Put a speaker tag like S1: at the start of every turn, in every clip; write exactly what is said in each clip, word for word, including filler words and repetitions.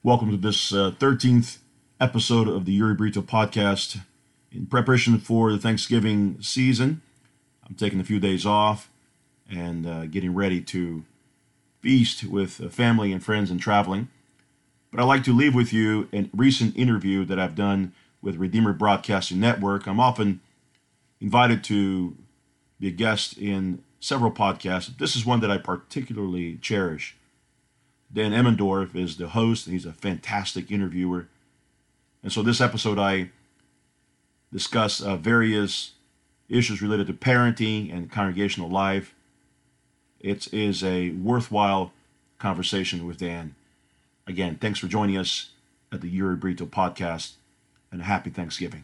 S1: Welcome to this uh, thirteenth episode of the Uri Brito podcast. In preparation for the Thanksgiving season, I'm taking a few days off and uh, getting ready to feast with uh, family and friends and traveling. But I'd like to leave with you a recent interview that I've done with Redeemer Broadcasting Network. I'm often invited to be a guest in several podcasts. This is one that I particularly cherish. Dan Emmendorf is the host, and he's a fantastic interviewer. And so this episode, I discuss uh, various issues related to parenting and congregational life. It is a worthwhile conversation with Dan. Again, thanks for joining us at the Uri Brito podcast, and a happy Thanksgiving.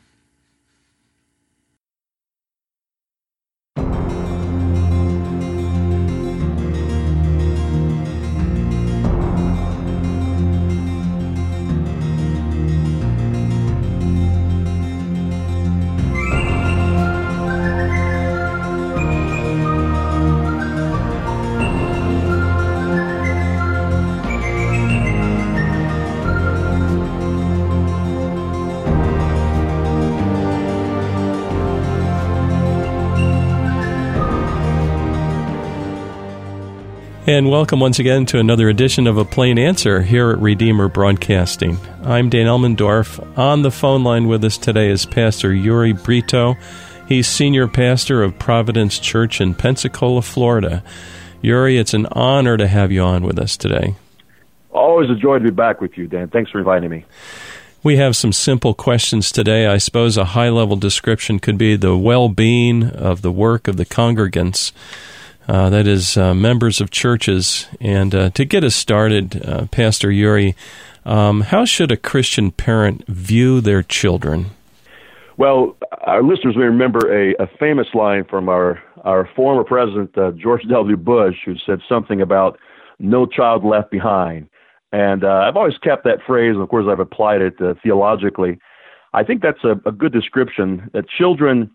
S2: And welcome once again to another edition of A Plain Answer here at Redeemer Broadcasting. I'm Dan Emmendorf. On the phone line with us today is Pastor Uri Brito. He's senior pastor of Providence Church in Pensacola, Florida. Uri, it's an honor to have you on with us today.
S3: Always a joy to be back with you, Dan. Thanks for inviting me.
S2: We have some simple questions today. I suppose a high-level description could be the well-being of the work of the congregants. Uh, that is, uh, members of churches. And uh, to get us started, uh, Pastor Uri, um, how should a Christian parent view their children?
S3: Well, our listeners may remember a, a famous line from our, our former president, uh, George W. Bush, who said something about no child left behind. And uh, I've always kept that phrase, and of course I've applied it uh, theologically. I think that's a, a good description, that children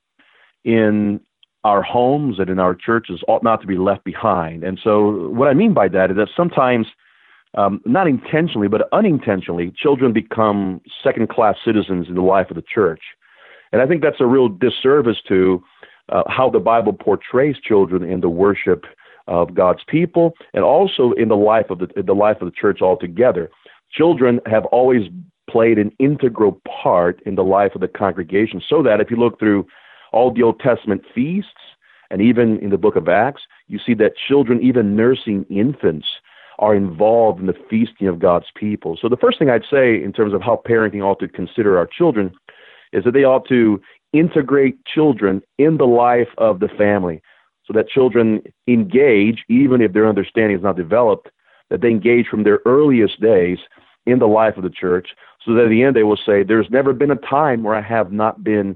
S3: in our homes and in our churches ought not to be left behind. And so what I mean by that is that sometimes, um, not intentionally, but unintentionally, children become second-class citizens in the life of the church. And I think that's a real disservice to uh, how the Bible portrays children in the worship of God's people and also in the life of the, in the life of the church altogether. Children have always played an integral part in the life of the congregation, so that if you look through all the Old Testament feasts, and even in the book of Acts, you see that children, even nursing infants, are involved in the feasting of God's people. So the first thing I'd say in terms of how parenting ought to consider our children is that they ought to integrate children in the life of the family, so that children engage, even if their understanding is not developed, that they engage from their earliest days in the life of the church, so that at the end they will say, there's never been a time where I have not been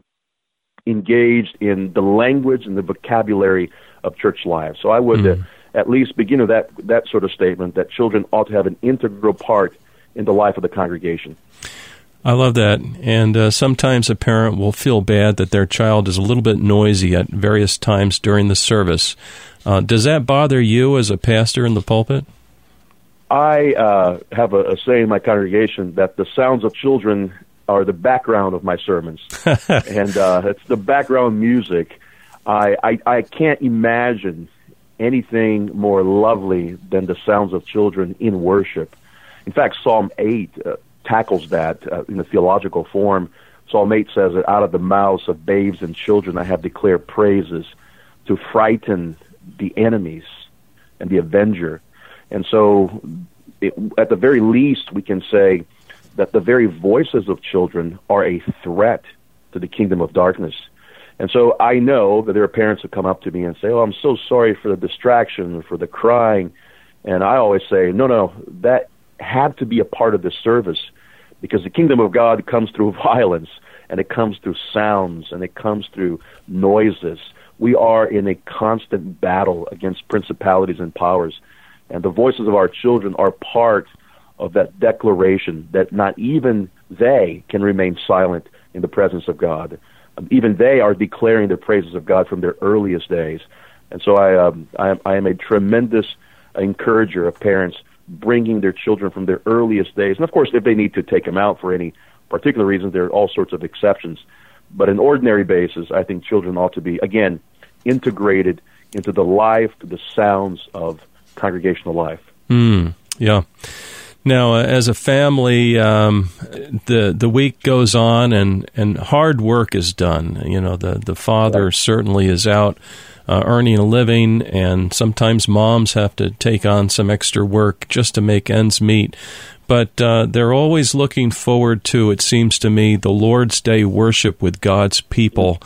S3: engaged in the language and the vocabulary of church life. So I would mm. uh, at least begin with that that sort of statement, that children ought to have an integral part in the life of the congregation.
S2: I love that. And uh, sometimes a parent will feel bad that their child is a little bit noisy at various times during the service. Uh, does that bother you as a pastor in the pulpit?
S3: I uh, have a, a saying in my congregation that the sounds of children are the background of my sermons, and uh, it's the background music. I, I I can't imagine anything more lovely than the sounds of children in worship. In fact, Psalm eight uh, tackles that uh, in a theological form. Psalm eight says that out of the mouths of babes and children I have declared praises, to frighten the enemies and the avenger. And so, it, at the very least, we can say that the very voices of children are a threat to the kingdom of darkness. And so I know that there are parents who come up to me and say, oh, I'm so sorry for the distraction, for the crying. And I always say, no, no, that had to be a part of the service, because the kingdom of God comes through violence, and it comes through sounds, and it comes through noises. We are in a constant battle against principalities and powers. And the voices of our children are part of that declaration that not even they can remain silent in the presence of God. Um, even they are declaring the praises of God from their earliest days. And so I, um, I, am, I am a tremendous encourager of parents bringing their children from their earliest days. And of course, if they need to take them out for any particular reasons, there are all sorts of exceptions. But on an ordinary basis, I think children ought to be, again, integrated into the life, the sounds of congregational life.
S2: Mm, yeah. Now, uh, as a family, um, the the week goes on, and, and hard work is done. You know, the the father right. certainly is out uh, earning a living, and sometimes moms have to take on some extra work just to make ends meet. But uh, they're always looking forward to, it seems to me, the Lord's Day worship with God's people.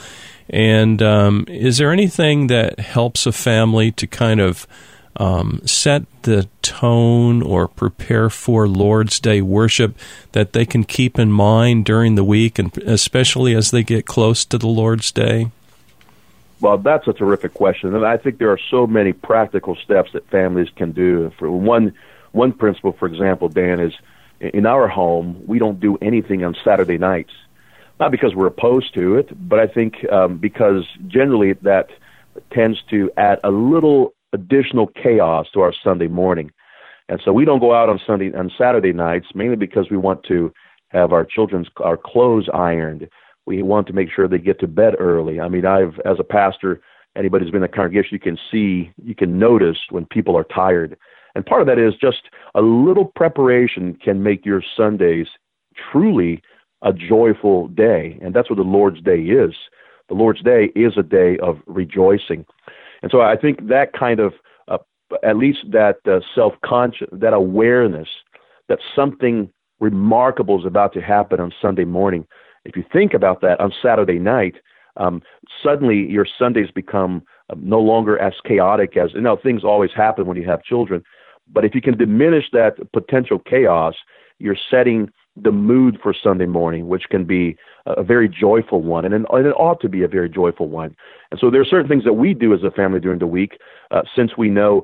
S2: And um, is there anything that helps a family to kind of um, set the tone or prepare for Lord's Day worship that they can keep in mind during the week, and especially as they get close to the Lord's Day?
S3: Well, that's a terrific question. And I think there are so many practical steps that families can do. For one, one principle, for example, Dan, is in our home, we don't do anything on Saturday nights. Not because we're opposed to it, but I think um, because generally that tends to add a little additional chaos to our Sunday morning. And so we don't go out on Sunday on Saturday nights, mainly because we want to have our children's our clothes ironed. We want to make sure they get to bed early. I mean, I've as a pastor, anybody who's been in a congregation, you can see, you can notice when people are tired. And part of that is just a little preparation can make your Sundays truly a joyful day. And that's what the Lord's Day is. The Lord's Day is a day of rejoicing. And so I think that kind of, uh, at least that uh, self-conscious, that awareness that something remarkable is about to happen on Sunday morning. If you think about that on Saturday night, um, suddenly your Sundays become uh, no longer as chaotic as, you know, things always happen when you have children. But if you can diminish that potential chaos, you're setting the mood for Sunday morning, which can be a very joyful one, and, and it ought to be a very joyful one. And so there are certain things that we do as a family during the week, uh, since we know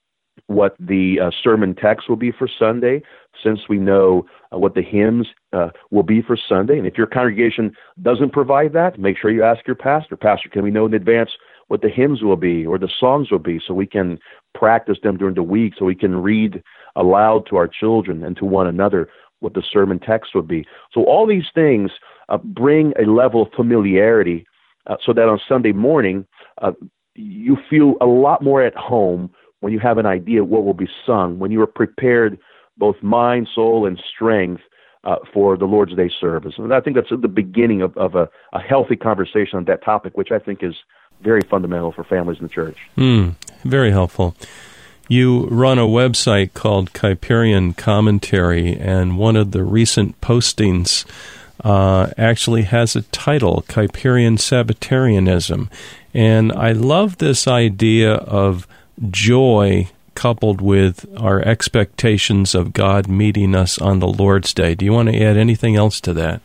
S3: what the uh, sermon text will be for Sunday, since we know uh, what the hymns uh, will be for Sunday. And if your congregation doesn't provide that, make sure you ask your pastor. Pastor, can we know in advance what the hymns will be or the songs will be, so we can practice them during the week, so we can read aloud to our children and to one another what the sermon text would be. So all these things uh, bring a level of familiarity uh, so that on Sunday morning, uh, you feel a lot more at home when you have an idea of what will be sung, when you are prepared both mind, soul, and strength uh, for the Lord's Day service. And I think that's at the beginning of, of a, a healthy conversation on that topic, which I think is very fundamental for families in the church.
S2: Mm, very helpful. You run a website called Kuyperian Commentary, and one of the recent postings uh, actually has a title, Kuyperian Sabbatarianism. And I love this idea of joy coupled with our expectations of God meeting us on the Lord's Day. Do you want to add anything else to that?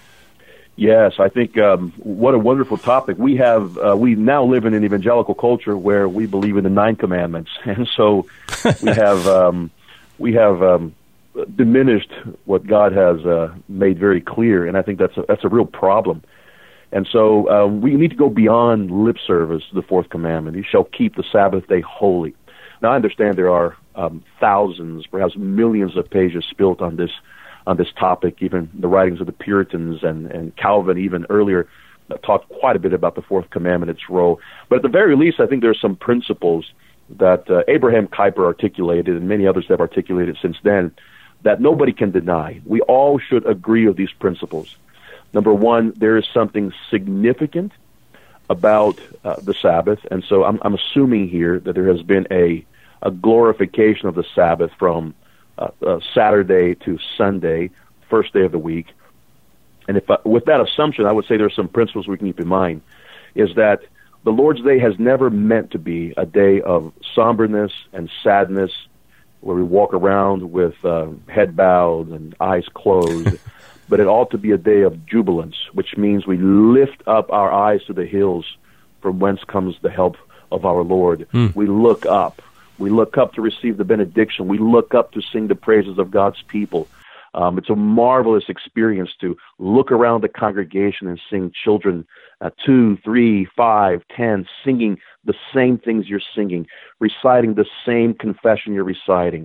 S3: Yes, I think um, what a wonderful topic. We have uh, we now live in an evangelical culture where we believe in the nine commandments, and so we have um, we have um, diminished what God has uh, made very clear, and I think that's a, that's a real problem. And so uh, we need to go beyond lip service to the fourth commandment. You shall keep the Sabbath day holy. Now, I understand there are um, thousands, perhaps millions of pages spilled on this on this topic. Even the writings of the Puritans and, and Calvin, even earlier, uh, talked quite a bit about the fourth commandment, its role. But at the very least, I think there are some principles that uh, Abraham Kuyper articulated, and many others have articulated since then, that nobody can deny. We all should agree with these principles. Number one, there is something significant about uh, the Sabbath, and so I'm, I'm assuming here that there has been a, a glorification of the Sabbath from uh, uh, Saturday to Sunday, first day of the week. And if uh, with that assumption, I would say there are some principles we can keep in mind, is that the Lord's Day has never meant to be a day of somberness and sadness, where we walk around with uh, head bowed and eyes closed, but it ought to be a day of jubilance, which means we lift up our eyes to the hills from whence comes the help of our Lord. Mm. We look up. We look up to receive the benediction. We look up to sing the praises of God's people. Um, it's a marvelous experience to look around the congregation and sing children, uh, two, three, five, ten, singing the same things you're singing, reciting the same confession you're reciting,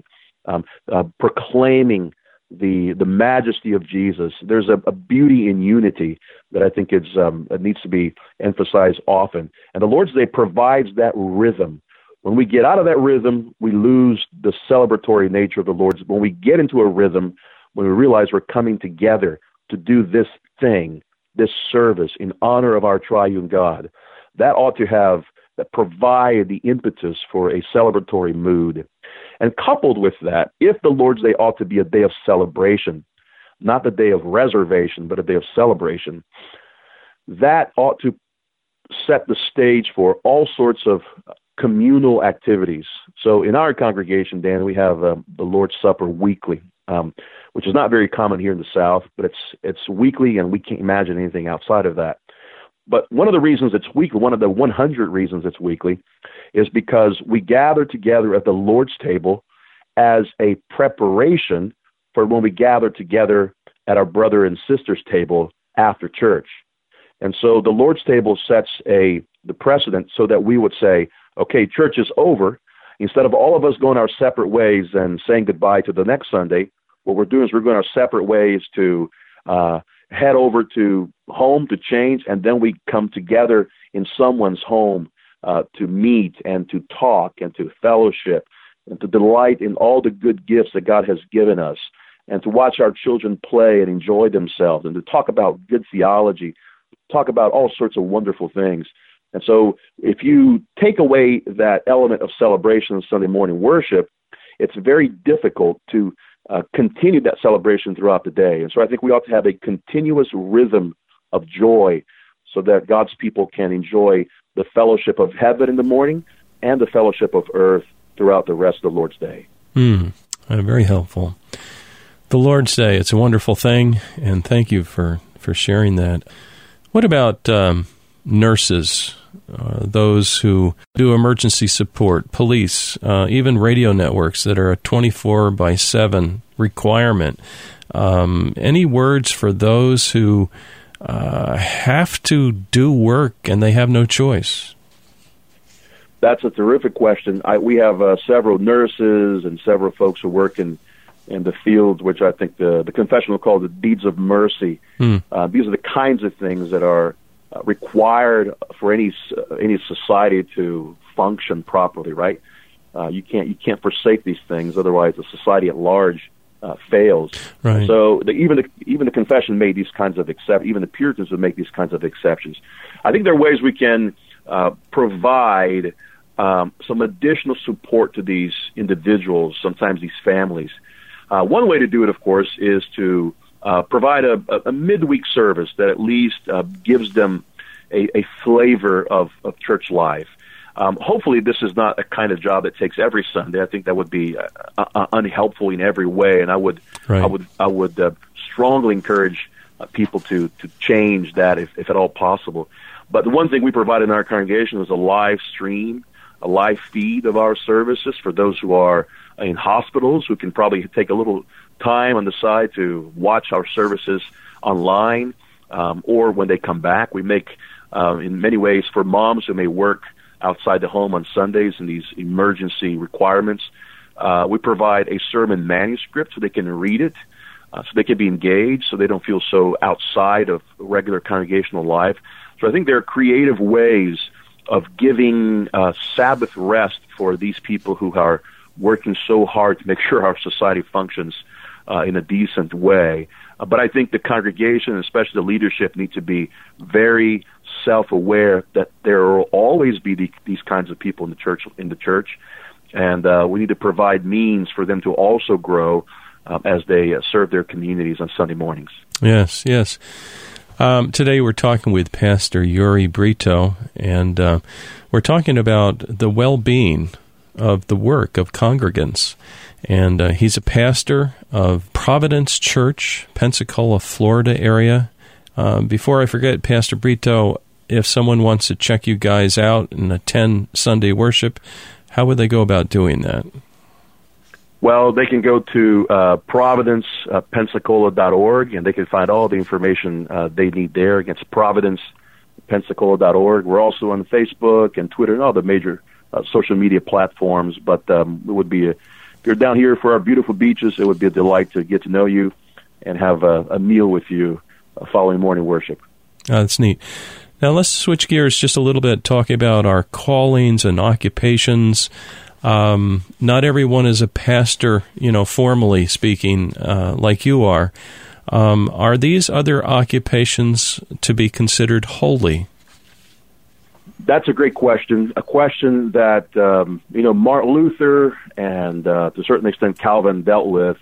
S3: um, uh, proclaiming the the majesty of Jesus. There's a, a beauty in unity that I think is um, it needs to be emphasized often. And the Lord's Day provides that rhythm. When we get out of that rhythm, we lose the celebratory nature of the Lord's. When we get into a rhythm, when we realize we're coming together to do this thing, this service in honor of our triune God, that ought to have that provide the impetus for a celebratory mood. And coupled with that, if the Lord's Day ought to be a day of celebration, not the day of reservation, but a day of celebration, that ought to set the stage for all sorts of communal activities. So in our congregation, Dan, we have um, the Lord's Supper weekly, um, which is not very common here in the South, but it's it's weekly, and we can't imagine anything outside of that. But one of the reasons it's weekly, one of the one hundred reasons it's weekly, is because we gather together at the Lord's table as a preparation for when we gather together at our brother and sister's table after church. And so the Lord's table sets a the precedent so that we would say, okay, church is over. Instead of all of us going our separate ways and saying goodbye to the next Sunday, what we're doing is we're going our separate ways to uh, head over to home to change, and then we come together in someone's home uh, to meet and to talk and to fellowship and to delight in all the good gifts that God has given us, and to watch our children play and enjoy themselves, and to talk about good theology, talk about all sorts of wonderful things. And so if you take away that element of celebration in Sunday morning worship, it's very difficult to uh, continue that celebration throughout the day. And so I think we ought to have a continuous rhythm of joy so that God's people can enjoy the fellowship of heaven in the morning and the fellowship of earth throughout the rest of the Lord's Day.
S2: Mm, uh, very helpful. The Lord's Day, it's a wonderful thing, and thank you for, for sharing that. What about um, nurses, uh, those who do emergency support, police, uh, even radio networks that are a twenty-four by seven requirement? Um, any words for those who uh, have to do work and they have no choice?
S3: That's a terrific question. I, we have uh, several nurses and several folks who work in, in the field, which I think the, the confession will call the deeds of mercy. Hmm. Uh, these are the kinds of things that are uh, required for any uh, any society to function properly. Right? Uh, you can't you can't forsake these things, otherwise the society at large uh, fails.
S2: Right.
S3: So the, even the even the confession made these kinds of exceptions. Even the Puritans would make these kinds of exceptions. I think there are ways we can uh, provide um, some additional support to these individuals, sometimes these families. Uh, one way to do it, of course, is to uh, provide a, a midweek service that at least uh, gives them a, a flavor of, of church life. Um, hopefully, this is not a kind of job that takes every Sunday. I think that would be uh, uh, unhelpful in every way, and I would, right. I would, I would uh, strongly encourage uh, people to to change that if, if at all possible. But the one thing we provide in our congregation is a live stream, a live feed of our services for those who are in hospitals, who can probably take a little time on the side to watch our services online, um, or when they come back. We make, uh, in many ways, for moms who may work outside the home on Sundays in these emergency requirements, uh, we provide a sermon manuscript so they can read it, uh, so they can be engaged, so they don't feel so outside of regular congregational life. So I think there are creative ways of giving uh, Sabbath rest for these people who are working so hard to make sure our society functions uh, in a decent way. Uh, but I think the congregation, especially the leadership, need to be very self-aware that there will always be the, these kinds of people in the church. In the church, and uh, we need to provide means for them to also grow uh, as they uh, serve their communities on Sunday mornings.
S2: Yes, yes. Um, today we're talking with Pastor Yuri Brito, and uh, we're talking about the well-being of the work of congregants. And uh, he's a pastor of Providence Church, Pensacola, Florida area. Uh, before I forget, Pastor Brito, if someone wants to check you guys out and attend Sunday worship, how would they go about doing that?
S3: Well, they can go to uh, providence pensacola dot org, and they can find all the information uh, they need there. Against providence pensacola dot org. We're also on Facebook and Twitter and all the major uh, social media platforms, but um, it would be a you're down here for our beautiful beaches, it would be a delight to get to know you and have a, a meal with you uh, following morning worship.
S2: Oh, that's neat. Now let's switch gears just a little bit, talking about our callings and occupations. Um, not everyone is a pastor, you know, formally speaking, uh, like you are. Um, are these other occupations to be considered holy?
S3: That's a great question, a question that, um, you know, Martin Luther and uh, to a certain extent Calvin dealt with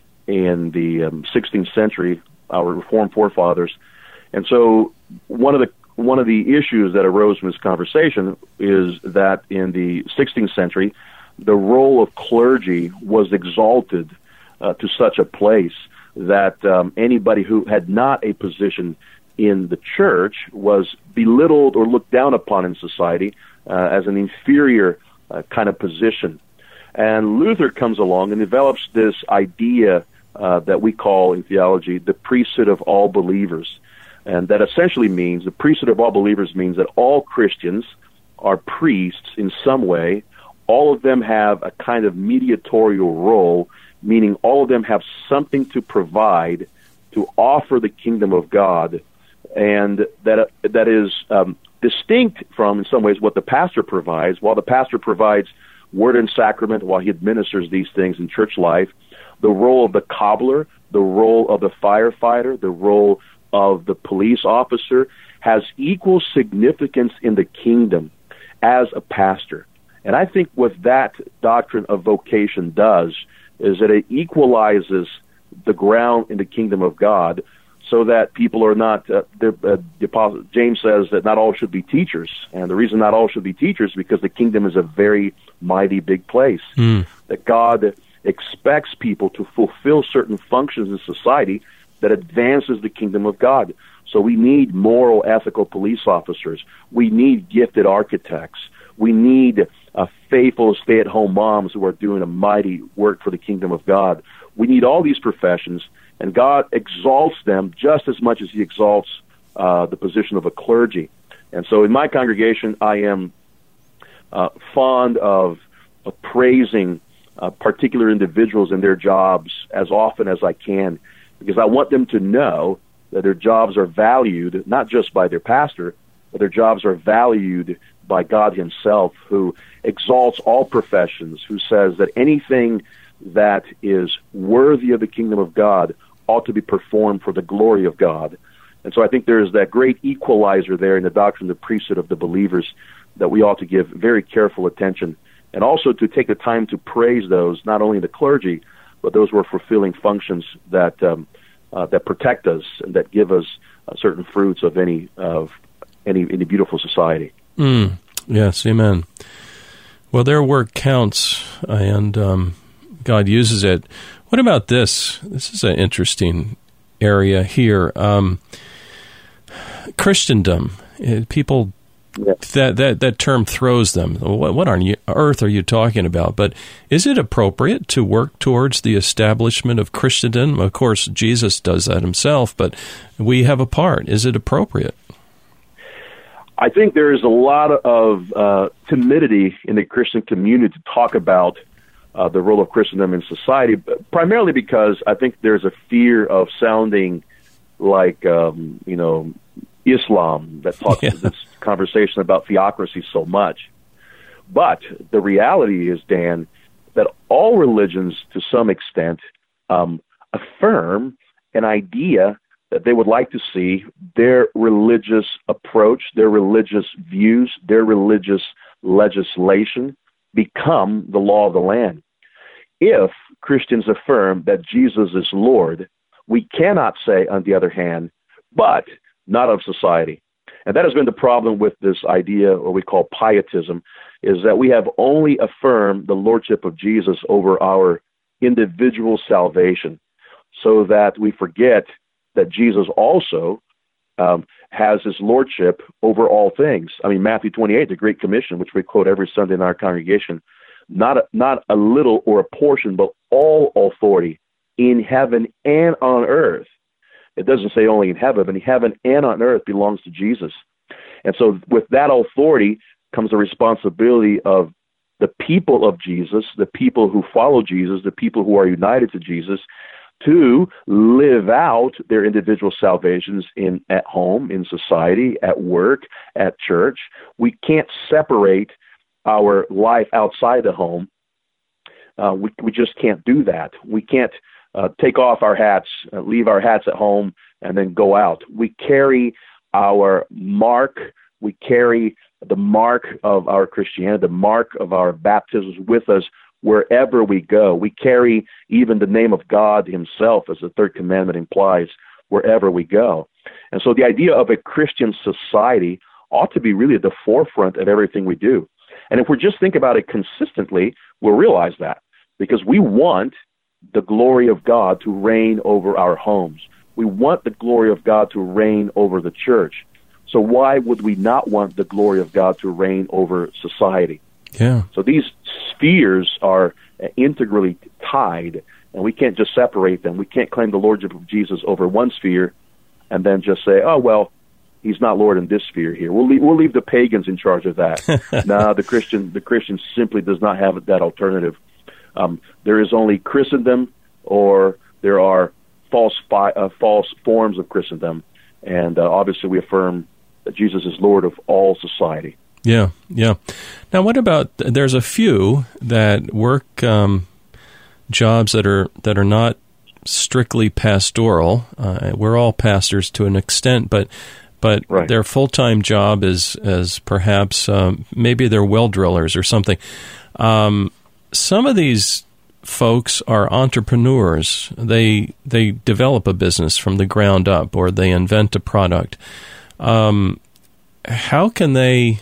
S3: in the um, sixteenth century, our Reformed forefathers. And so one of the one of the issues that arose from this conversation is that in the sixteenth century, the role of clergy was exalted uh, to such a place that um, anybody who had not a position in the church was belittled or looked down upon in society uh, as an inferior uh, kind of position. And Luther comes along and develops this idea uh, that we call in theology the priesthood of all believers. And that essentially means, the priesthood of all believers means that all Christians are priests in some way. All of them have a kind of mediatorial role, meaning all of them have something to provide to offer the kingdom of God, and that that is um, distinct from, in some ways, what the pastor provides. While the pastor provides word and sacrament, while he administers these things in church life, the role of the cobbler, the role of the firefighter, the role of the police officer has equal significance in the kingdom as a pastor. And I think what that doctrine of vocation does is that it equalizes the ground in the kingdom of God, so that people are not, uh, uh, the, James says that not all should be teachers. And the reason not all should be teachers is because the kingdom is a very mighty big place. Mm. That God expects people to fulfill certain functions in society that advances the kingdom of God. So we need moral, ethical police officers. We need gifted architects. We need uh, faithful stay-at-home moms who are doing a mighty work for the kingdom of God. We need all these professions, and God exalts them just as much as he exalts uh, the position of a clergy. And so in my congregation, I am uh, fond of, of praising uh, particular individuals in their jobs as often as I can, because I want them to know that their jobs are valued, not just by their pastor, but their jobs are valued by God himself, who exalts all professions, who says that anything that is worthy of the kingdom of God ought to be performed for the glory of God. And so I think there is that great equalizer there in the doctrine of the priesthood of the believers that we ought to give very careful attention, and also to take the time to praise those, not only the clergy, but those who are fulfilling functions that um, uh, that protect us and that give us uh, certain fruits of any of any any beautiful society.
S2: Mm, yes, amen. Well, their work counts, and um, God uses it. What about this? This is an interesting area here. Um, Christendom. People, yeah. that, that that term throws them. What, what on earth are you talking about? But is it appropriate to work towards the establishment of Christendom? Of course, Jesus does that himself, but we have a part. Is it appropriate?
S3: I think there is a lot of uh, timidity in the Christian community to talk about uh, the role of Christendom in society, but primarily because I think there's a fear of sounding like, um, you know, Islam that talks yeah. this conversation about theocracy so much. But the reality is, Dan, that all religions, to some extent, um, affirm an idea that they would like to see their religious approach, their religious views, their religious legislation become the law of the land. If Christians affirm that Jesus is Lord, we cannot say, on the other hand, but not of society. And that has been the problem with this idea, what we call pietism, is that we have only affirmed the lordship of Jesus over our individual salvation, so that we forget that Jesus also um, has his lordship over all things. I mean, Matthew twenty-eight, the Great Commission, which we quote every Sunday in our congregation, not a, not a little or a portion, but all authority in heaven and on earth. It doesn't say only in heaven, but in heaven and on earth belongs to Jesus. And so with that authority comes the responsibility of the people of Jesus, the people who follow Jesus, the people who are united to Jesus, to live out their individual salvations in at home, in society, at work, at church. We can't separate our life outside the home. Uh, we we just can't do that. We can't uh, take off our hats, uh, leave our hats at home, and then go out. We carry our mark. We carry the mark of our Christianity, the mark of our baptisms with us wherever we go. We carry even the name of God himself, as the third commandment implies, wherever we go. And so the idea of a Christian society ought to be really at the forefront of everything we do. And if we just think about it consistently, we'll realize that, because we want the glory of God to reign over our homes. We want the glory of God to reign over the church. So why would we not want the glory of God to reign over society?
S2: Yeah.
S3: So these spheres are integrally tied, and we can't just separate them. We can't claim the lordship of Jesus over one sphere and then just say, oh, well, he's not Lord in this sphere here. We'll leave, we'll leave the pagans in charge of that. No, the Christian the Christian simply does not have that alternative. Um, there is only Christendom, or there are false fi- uh, false forms of Christendom, and uh, obviously we affirm that Jesus is Lord of all society.
S2: Yeah, yeah. Now, what about, there's a few that work um, jobs that are that are not strictly pastoral. Uh, we're all pastors to an extent, but but
S3: right.
S2: Their full-time job is, is perhaps, um, maybe they're well drillers or something. Um, some of these folks are entrepreneurs. They they develop a business from the ground up, or they invent a product. Um, how can they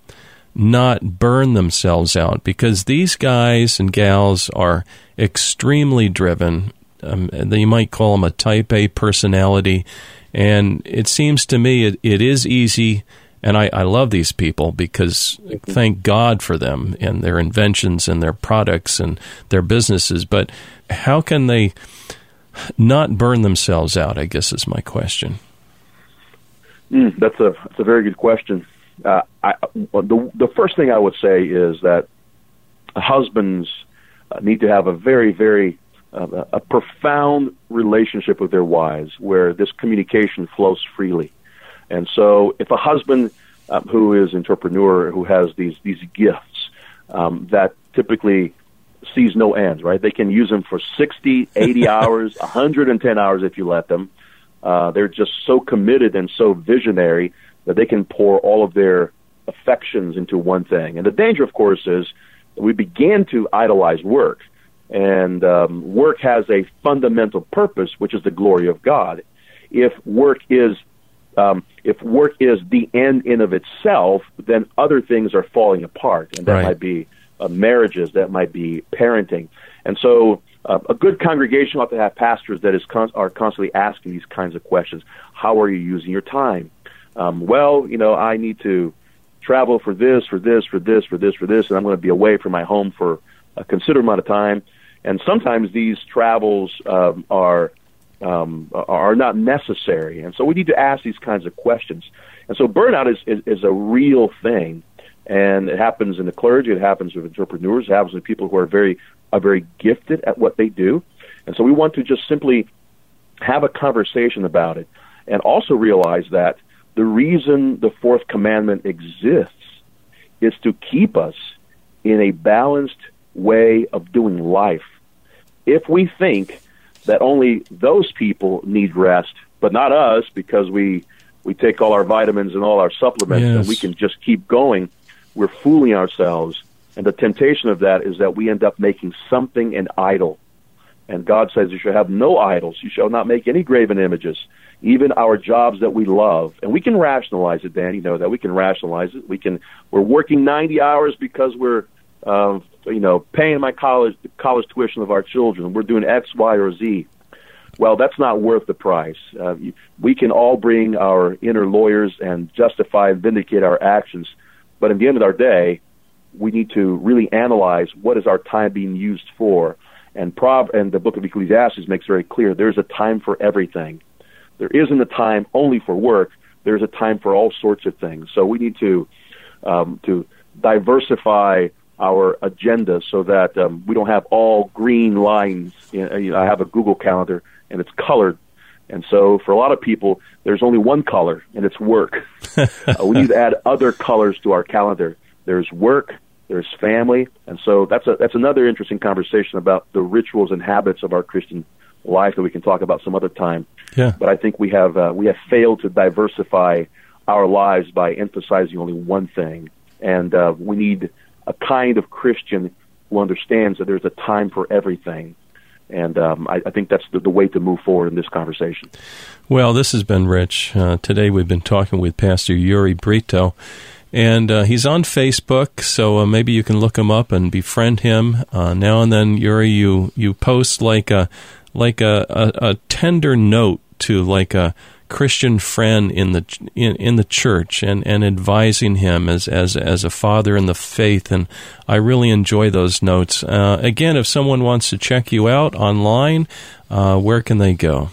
S2: not burn themselves out? Because these guys and gals are extremely driven. Um, you might call them a type A personality. And it seems to me it, it is easy, and I, I love these people because thank God for them and their inventions and their products and their businesses. But how can they not burn themselves out, I guess is my question.
S3: Mm, that's a that's a very good question. Uh, I, the the first thing I would say is that husbands uh, need to have a very, very uh, a profound relationship with their wives, where this communication flows freely. And so, if a husband uh, who is an entrepreneur, who has these these gifts um, that typically sees no end, right? They can use them for sixty, eighty hours, one hundred ten hours if you let them. Uh, they're just so committed and so visionary that they can pour all of their affections into one thing. And the danger, of course, is that we begin to idolize work. And um, work has a fundamental purpose, which is the glory of God. If work is um, if work is the end in of itself, then other things are falling apart, and that
S2: right.
S3: might be uh, marriages, that might be parenting. And so uh, a good congregation ought to have pastors that is con- are constantly asking these kinds of questions. How are you using your time? Um, well, you know, I need to travel for this, for this, for this, for this, for this, and I'm going to be away from my home for a considerable amount of time. And sometimes these travels um, are um, are not necessary, and so we need to ask these kinds of questions. And so burnout is, is, is a real thing, and it happens in the clergy, it happens with entrepreneurs, it happens with people who are very are very gifted at what they do. And so we want to just simply have a conversation about it, and also realize that the reason the fourth commandment exists is to keep us in a balanced way of doing life. If we think that only those people need rest, but not us, because we we take all our vitamins and all our supplements
S2: yes.
S3: and we can just keep going, we're fooling ourselves. And the temptation of that is that we end up making something an idol. And God says you shall have no idols. You shall not make any graven images, even our jobs that we love. And we can rationalize it, Dan. You know that we can rationalize it. We can. We're working ninety hours because we're, uh, you know, paying my college college tuition of our children. We're doing X, Y, or Z. Well, that's not worth the price. Uh, we can all bring our inner lawyers and justify and vindicate our actions, but at the end of our day, we need to really analyze what is our time being used for. And Prov and the book of Ecclesiastes makes very clear there's a time for everything. There isn't a time only for work. There's a time for all sorts of things. So we need to um, to diversify our agenda so that um, we don't have all green lines. You know, I have a Google Calendar, and it's colored. And so for a lot of people, there's only one color, and it's work. uh, we need to add other colors to our calendar. There's work, there's family, and so that's a, that's another interesting conversation about the rituals and habits of our Christian life that we can talk about some other time.
S2: Yeah.
S3: But I think we have uh, we have failed to diversify our lives by emphasizing only one thing, and uh, we need a kind of Christian who understands that there's a time for everything. And um, I, I think that's the, the way to move forward in this conversation.
S2: Well, this has been rich. Uh, today we've been talking with Pastor Yuri Brito, and uh, he's on Facebook, so uh, maybe you can look him up and befriend him. Uh, now and then, Yuri, you, you post like a like a, a, a tender note to like a Christian friend in the in, in the church, and, and advising him as, as as a father in the faith, and I really enjoy those notes. Uh, again, if someone wants to check you out online, uh, where can they go?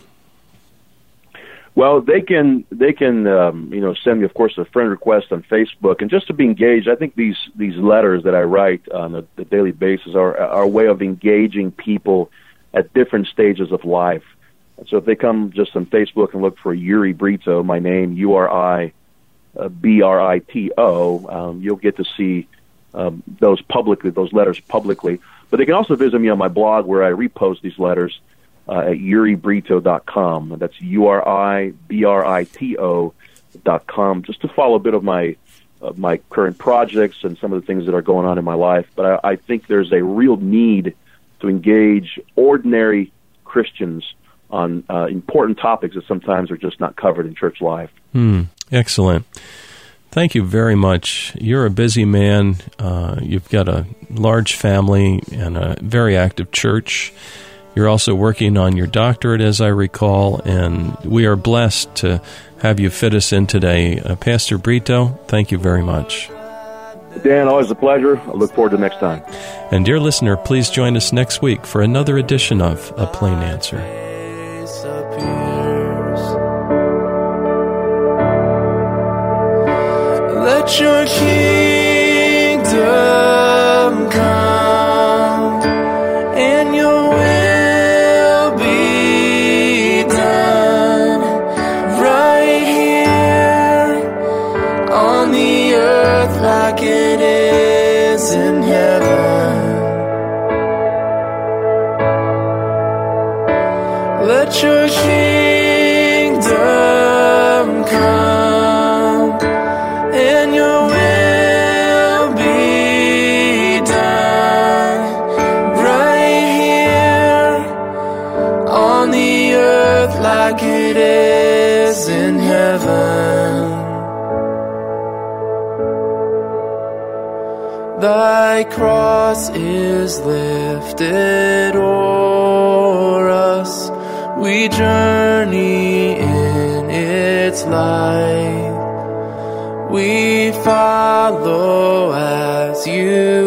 S3: Well, they can they can um, you know send me, of course, a friend request on Facebook, and just to be engaged. I think these these letters that I write on a, a daily basis are are a way of engaging people at different stages of life. So if they come just on Facebook and look for Yuri Brito, my name, U R I B R I T O, um, you'll get to see um, those publicly, those letters publicly. But they can also visit me on my blog where I repost these letters uh, at uri brito dot com. That's U R I B R I T O dot com, just to follow a bit of my uh, my current projects and some of the things that are going on in my life. But I, I think there's a real need to engage ordinary Christians on uh, important topics that sometimes are just not covered in church life.
S2: Hmm. Excellent. Thank you very much. You're a busy man. Uh, you've got a large family and a very active church. You're also working on your doctorate, as I recall, and we are blessed to have you fit us in today. Uh, Pastor Brito, thank you very much.
S3: Dan, always a pleasure. I look forward to next time.
S2: And dear listener, please join us next week for another edition of A Plain Answer.
S4: Let your kingdom come, and your will be done, right here on the earth like it is in heaven. Let your kingdom come, and your will be done, right here on the earth like it is in heaven. Thy cross is lifted o'er us, we journey in its light. We follow as you